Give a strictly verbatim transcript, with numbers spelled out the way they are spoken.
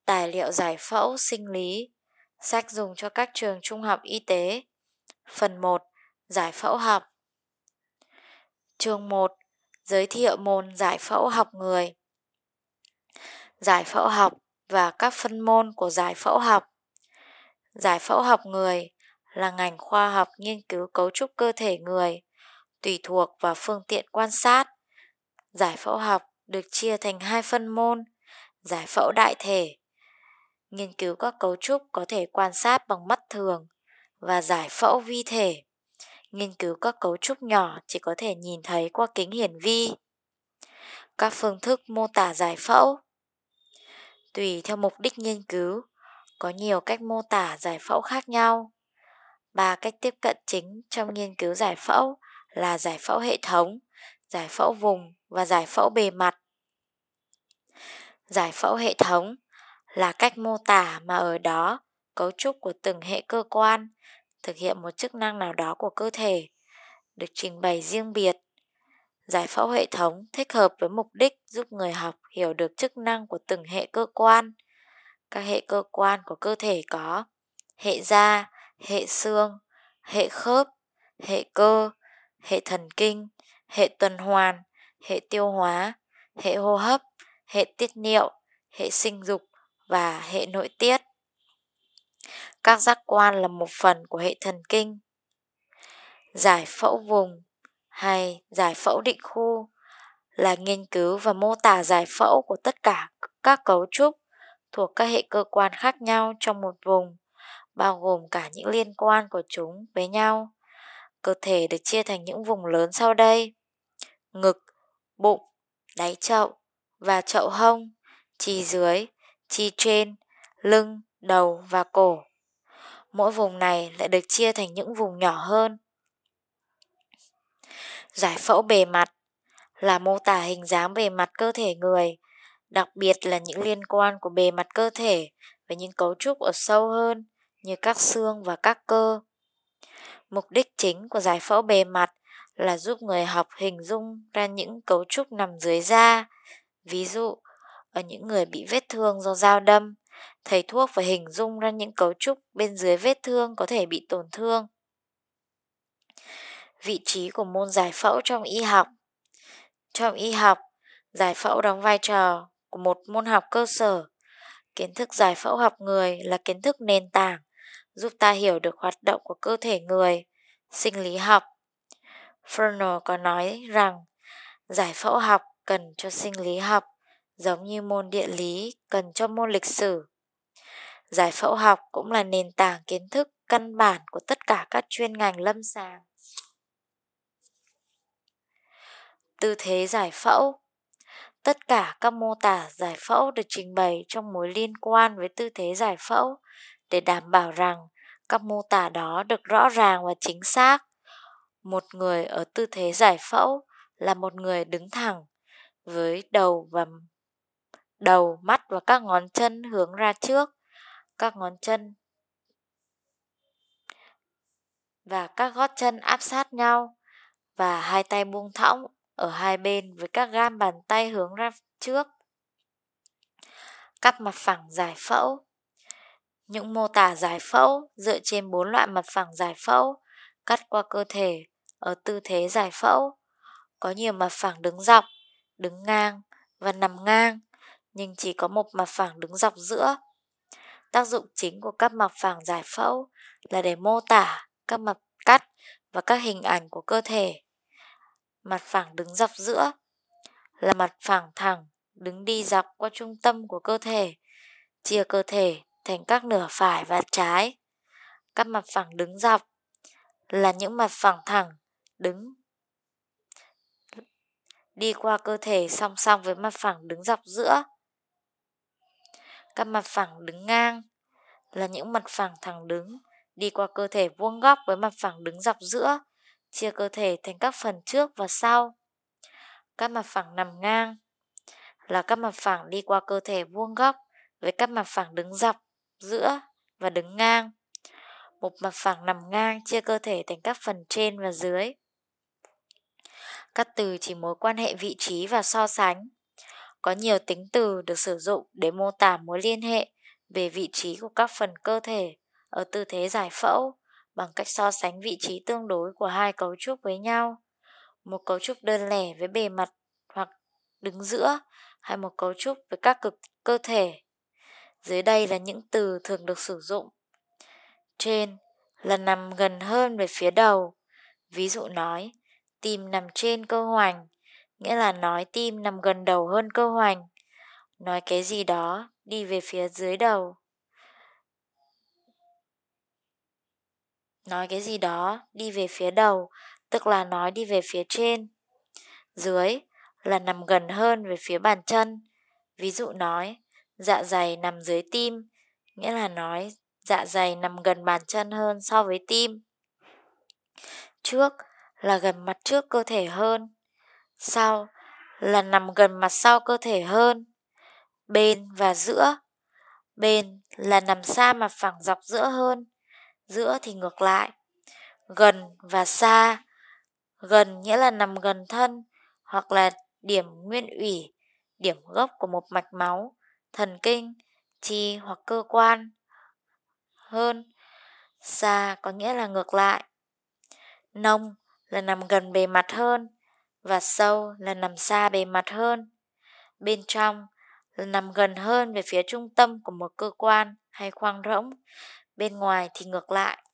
Tài liệu giải phẫu sinh lý, sách dùng cho các trường trung học y tế. Phần một. Giải phẫu học. Chương một. Giới thiệu môn giải phẫu học người. Giải phẫu học và các phân môn của giải phẫu học. Giải phẫu học người là ngành khoa học nghiên cứu cấu trúc cơ thể người, tùy thuộc vào phương tiện quan sát. Giải phẫu học được chia thành hai phân môn: giải phẫu đại thể, nghiên cứu các cấu trúc có thể quan sát bằng mắt thường, và giải phẫu vi thể, nghiên cứu các cấu trúc nhỏ chỉ có thể nhìn thấy qua kính hiển vi. Các phương thức mô tả giải phẫu. Tùy theo mục đích nghiên cứu, có nhiều cách mô tả giải phẫu khác nhau. Ba cách tiếp cận chính trong nghiên cứu giải phẫu là giải phẫu hệ thống, giải phẫu vùng và giải phẫu bề mặt. Giải phẫu hệ thống là cách mô tả mà ở đó cấu trúc của từng hệ cơ quan thực hiện một chức năng nào đó của cơ thể, được trình bày riêng biệt. Giải phẫu hệ thống thích hợp với mục đích giúp người học hiểu được chức năng của từng hệ cơ quan. Các hệ cơ quan của cơ thể có hệ da, hệ xương, hệ khớp, hệ cơ, hệ thần kinh, hệ tuần hoàn, hệ tiêu hóa, hệ hô hấp, hệ tiết niệu, hệ sinh dục và hệ nội tiết. Các giác quan là một phần của hệ thần kinh. Giải phẫu vùng hay giải phẫu định khu là nghiên cứu và mô tả giải phẫu của tất cả các cấu trúc thuộc các hệ cơ quan khác nhau trong một vùng, bao gồm cả những liên quan của chúng với nhau. Cơ thể được chia thành những vùng lớn sau đây: ngực, bụng, đáy chậu và chậu hông, chi dưới, chi trên, lưng, đầu và cổ. Mỗi vùng này lại được chia thành những vùng nhỏ hơn. Giải phẫu bề mặt là mô tả hình dáng bề mặt cơ thể người, đặc biệt là những liên quan của bề mặt cơ thể với những cấu trúc ở sâu hơn như các xương và các cơ. Mục đích chính của giải phẫu bề mặt là giúp người học hình dung ra những cấu trúc nằm dưới da. Ví dụ, ở những người bị vết thương do dao đâm, thầy thuốc phải hình dung ra những cấu trúc bên dưới vết thương có thể bị tổn thương. Vị trí của môn giải phẫu trong y học. Trong y học, giải phẫu đóng vai trò của một môn học cơ sở. Kiến thức giải phẫu học người là kiến thức nền tảng, giúp ta hiểu được hoạt động của cơ thể người. Sinh lý học. Furner có nói rằng giải phẫu học cần cho sinh lý học, giống như môn địa lý cần cho môn lịch sử. Giải phẫu học cũng là nền tảng kiến thức căn bản của tất cả các chuyên ngành lâm sàng. Tư thế giải phẫu. Tất cả các mô tả giải phẫu được trình bày trong mối liên quan với tư thế giải phẫu để đảm bảo rằng các mô tả đó được rõ ràng và chính xác. Một người ở tư thế giải phẫu là một người đứng thẳng, với đầu và đầu, mắt và các ngón chân hướng ra trước, các ngón chân và các gót chân áp sát nhau, và hai tay buông thõng ở hai bên với các gam bàn tay hướng ra trước. Các mặt phẳng giải phẫu. Những mô tả giải phẫu dựa trên bốn loại mặt phẳng giải phẫu cắt qua cơ thể ở tư thế giải phẫu. Có nhiều mặt phẳng đứng dọc, đứng ngang và nằm ngang, nhưng chỉ có một mặt phẳng đứng dọc giữa. Tác dụng chính của các mặt phẳng giải phẫu là để mô tả các mặt cắt và các hình ảnh của cơ thể. Mặt phẳng đứng dọc giữa là mặt phẳng thẳng đứng đi dọc qua trung tâm của cơ thể, chia cơ thể thành các nửa phải và trái. Các mặt phẳng đứng dọc là những mặt phẳng thẳng đứng đi qua cơ thể song song với mặt phẳng đứng dọc giữa. Các mặt phẳng đứng ngang là những mặt phẳng thẳng đứng đi qua cơ thể vuông góc với mặt phẳng đứng dọc giữa, chia cơ thể thành các phần trước và sau. Các mặt phẳng nằm ngang là các mặt phẳng đi qua cơ thể vuông góc với các mặt phẳng đứng dọc giữa và đứng ngang. Một mặt phẳng nằm ngang chia cơ thể thành các phần trên và dưới. Các từ chỉ mối quan hệ vị trí và so sánh. Có nhiều tính từ được sử dụng để mô tả mối liên hệ về vị trí của các phần cơ thể ở tư thế giải phẫu bằng cách so sánh vị trí tương đối của hai cấu trúc với nhau. Một cấu trúc đơn lẻ với bề mặt hoặc đứng giữa, hay một cấu trúc với các cực cơ thể. Dưới đây là những từ thường được sử dụng. Trên là nằm gần hơn về phía đầu. Ví dụ nói, tim nằm trên cơ hoành, nghĩa là nói tim nằm gần đầu hơn cơ hoành. Nói cái gì đó đi về phía dưới đầu. Nói cái gì đó đi về phía đầu, tức là nói đi về phía trên. Dưới là nằm gần hơn về phía bàn chân. Ví dụ nói, dạ dày nằm dưới tim, nghĩa là nói dạ dày nằm gần bàn chân hơn so với tim. Trước là gần mặt trước cơ thể hơn. Sau là nằm gần mặt sau cơ thể hơn. Bên và giữa. Bên là nằm xa mặt phẳng dọc giữa hơn. Giữa thì ngược lại. Gần và xa. Gần nghĩa là nằm gần thân, hoặc là điểm nguyên ủy, điểm gốc của một mạch máu, thần kinh, chi hoặc cơ quan. Hơn. Xa có nghĩa là ngược lại. Nông là nằm gần bề mặt hơn, và sâu là nằm xa bề mặt hơn. Bên trong là nằm gần hơn về phía trung tâm của một cơ quan hay khoang rỗng, bên ngoài thì ngược lại.